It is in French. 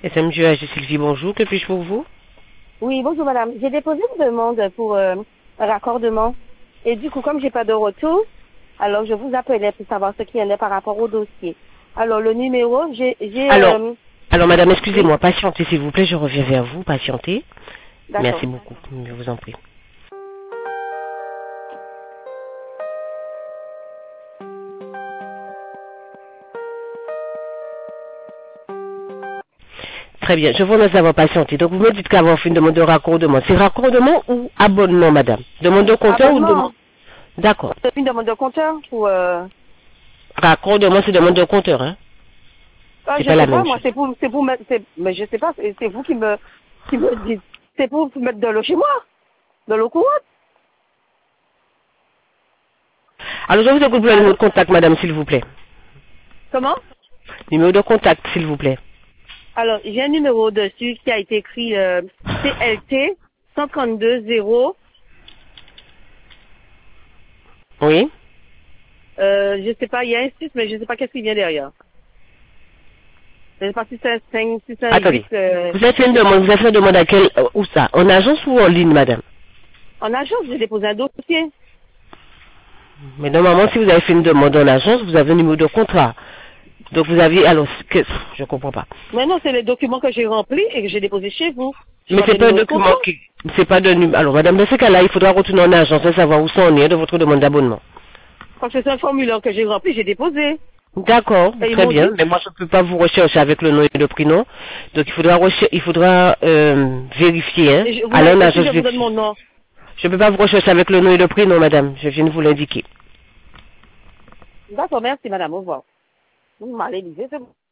SMGH Sylvie, bonjour, que puis-je pour vous? Oui, bonjour madame. J'ai déposé une demande pour un raccordement. Et du coup, comme j'ai pas de retour, alors je vous appelais pour savoir ce qu'il y en a par rapport au dossier. Alors le numéro, Alors madame, oui, excusez-moi, patientez s'il vous plaît, je reviens vers vous, patientez. d'accord. Merci beaucoup, je vous en prie. Très bien, je vous remercie d'avoir patienté. Donc vous me dites qu'avoir fait une demande de raccordement, c'est raccordement ou abonnement madame? Demande de compteur ou demande? Abonnement. D'accord. Une demande de compteur pour Raccordement, c'est demande de compteur, hein? C'est je pas la sais pas, même moi chose. c'est pour mettre mais je sais pas, c'est vous qui me dites. C'est pour mettre de l'eau chez moi, de l'eau courante. Alors je vous écoute pour le numéro Allô? de contact madame, s'il vous plaît. Comment? Numéro de contact, s'il vous plaît. Alors, j'ai un numéro dessus qui a été écrit CLT 132 Oui? je sais pas, il y a un 6, mais je sais pas qu'est-ce qui vient derrière. Je sais pas si c'est un 5, si c'est un 8. Attendez. Vous avez fait une demande à quelle, où ça? En agence ou en ligne madame? En agence, j'ai déposé un dossier. Mais normalement, si vous avez fait une demande en agence, vous avez un numéro de contrat. Donc vous aviez, alors, je comprends pas. Mais non, c'est les documents que j'ai remplis et que j'ai déposés chez vous. Je Mais pas de c'est pas un numéro de document contrat. c'est pas de alors madame, dans ce cas-là, il faudra retourner en agence et savoir où ça en est de votre demande d'abonnement. Parce que c'est un formulaire que j'ai rempli, j'ai déposé. D'accord, Et ils très m'ont bien, dit, mais moi je ne peux pas vous rechercher avec le nom et le prénom. Donc il faudra vérifier, hein. et vous Aller en voulez que agence je vous donne vérifier. mon nom. Je ne peux pas vous rechercher avec le nom et le prénom, madame. Je viens de vous l'indiquer. D'accord, merci madame, au revoir. Vous m'allez lisez, c'est bon.